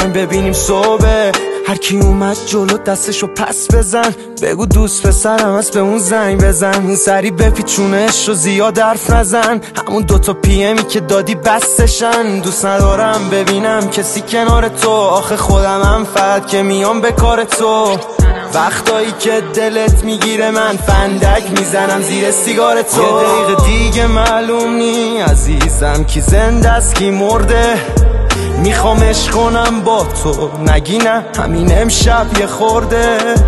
بزنیم ببینیم صبح. هر کی اومد جلو دستشو پس بزن، بگو دوست پسرم هست به اون زنگ بزن. سری بپیچونش رو زیاد حرف نزن، همون دوتا پیمی که دادی بستشن. دوست ندارم ببینم کسی کنار تو، آخه خودم هم فقط که میام به کار تو. وقتایی که دلت میگیره من فندک میزنم زیر سیگار تو. یه دقیقه دیگه معلوم نی عزیزم کی زنده است کی مرده. میخوام عشق کنم با تو، نگی نه همین امشب یه خورده.